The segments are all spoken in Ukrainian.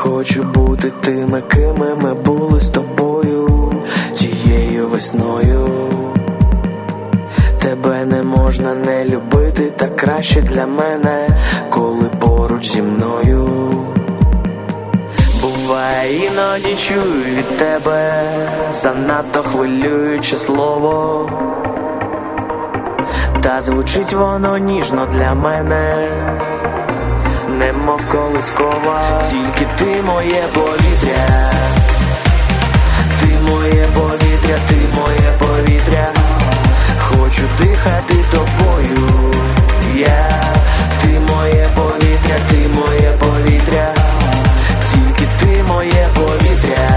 Хочу бути тими, кими ми були з тобою тією весною. Тебе не можна не любити, так краще для мене, коли поруч зі мною. Буває, іноді чую від тебе занадто хвилююче слово, та звучить воно ніжно для мене, немов колискова. Тільки ти моє повітря, ти моє повітря, ти моє повітря. Хочу дихати тобою, ти моє повітря, ти моє повітря. Тільки ти моє повітря,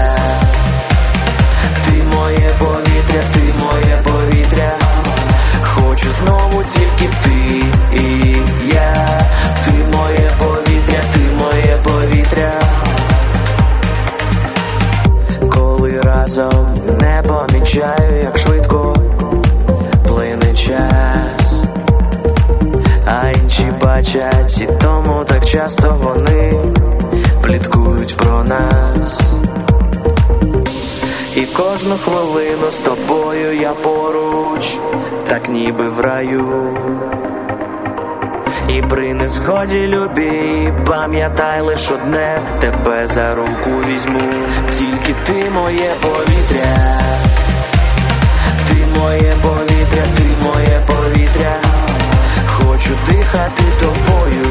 ти моє повітря, ти моє повітря. Хочу знову тільки ти і я. Ти моє повітря, ти моє повітря. Коли разом не помічаю, як швидко плине час, а інші бачать, і тому так часто вони пліткують про нас. І кожну хвилину з тобою я поруч, так ніби в раю. І при незгоді любі, пам'ятай лиш одне, тебе за руку візьму. Тільки ти моє повітря, ти моє повітря, ти моє повітря. Хочу дихати тобою,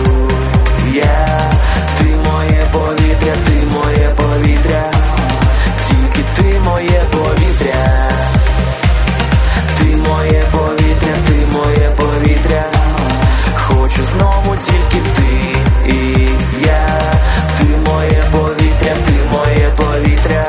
ти моє повітря, ти моє повітря. Тільки ти моє повітря, ти моє повітря, ти моє повітря. Хочу знову тільки ти і я. Ти моє повітря, ти моє повітря.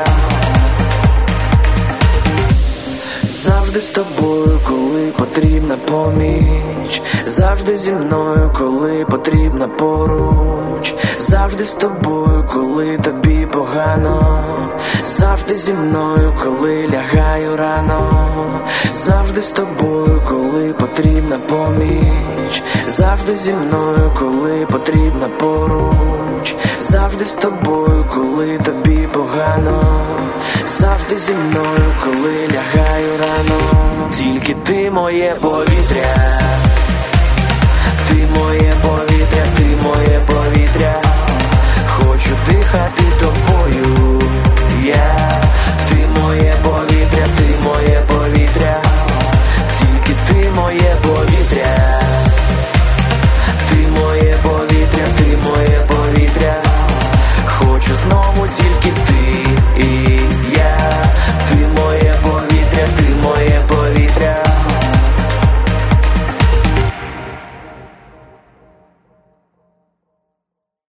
Завжди з тобою, коли потрібна поміч. Завжди зі мною, коли потрібна поруч. Завжди з тобою, коли тобі погано. Завжди зі мною, коли лягаю рано. Завжди з тобою, коли потрібна поміч. Завжди зі мною, коли потрібна поруч. Завжди з тобою, коли тобі погано. Завжди зі мною, коли лягаю рано. Тільки ти моє повітря, ти моє повітря, ти моє